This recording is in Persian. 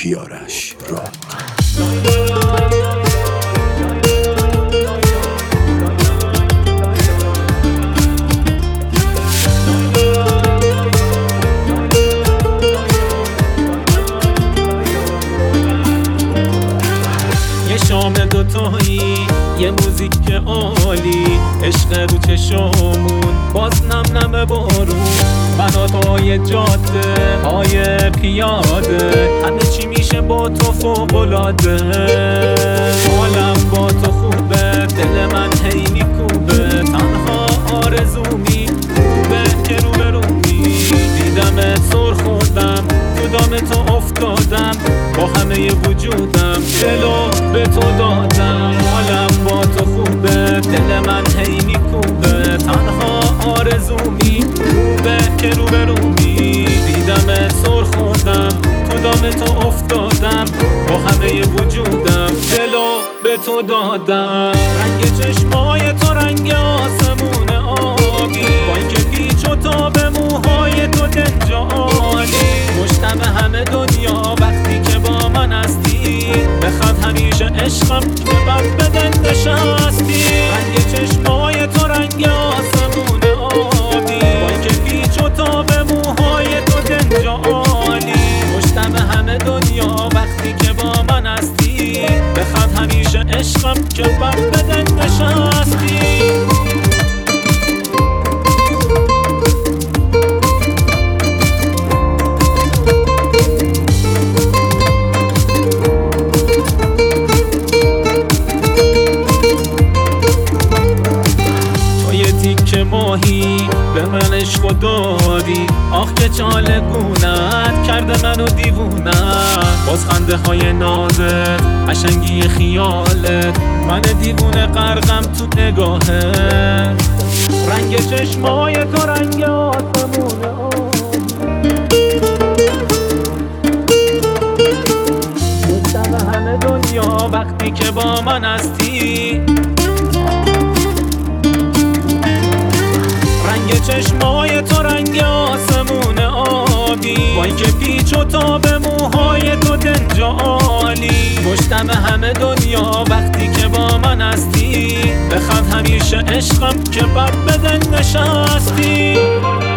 بیارش را. یه شام دوتایی، یه موزیک عالی، عشق رو چشامون باز نم نم بارون، بناتای جاده های پیاده، همه چی میشه با تو فوق‌العاده. حالم با تو خوبه، دل من هی میکوبه، تنها آرزومی خوبه که رو به رومی. دیدمت سر خوردم، تو دام تو افتادم، با همه وجودم دلو به تو دادم. حالم با تو خوبه، دل من هی میکوبه، تنها آرزومی خوبه که رو به رومی. دیدمت سر خوردم، تو دام تو افتادم، با همه وجودم دلو به تو دادم. رنگ چشمای تو رنگ آسمون آبی، با اینکه پیچ و تاب موهای تو دنج عالی. مشتم همه دنیا وقتی که با من هستی، بخواد همیشه عشقم که بد بدن نشستی. رنگ چشمای تو رنگ آسمون آبی، با اینکه پیچ و تاب موهای تو دنج عالی. مشتم همه دنیا وقتی که با من هستی، بخواد همیشه عشقم که بد بدن نشستی. که ماهی به من عشق دادی، آخ که چالگونت کرده منو دیوونت. باز خنده های نازت، قشنگی خیالت، من دیوونه غرقم تو نگاهت. رنگ چشمای تو رنگ آسمون مشتم همه دنیا وقتی که با من هستی. رنگ چشمای تو رنگ آسمون آبی، با اینکه پیچ و تاب موهای تو دنج عالی. مشتم همه دنیا وقتی که با من هستی، بخواد همیشه عشقم که بد بدن نشستی.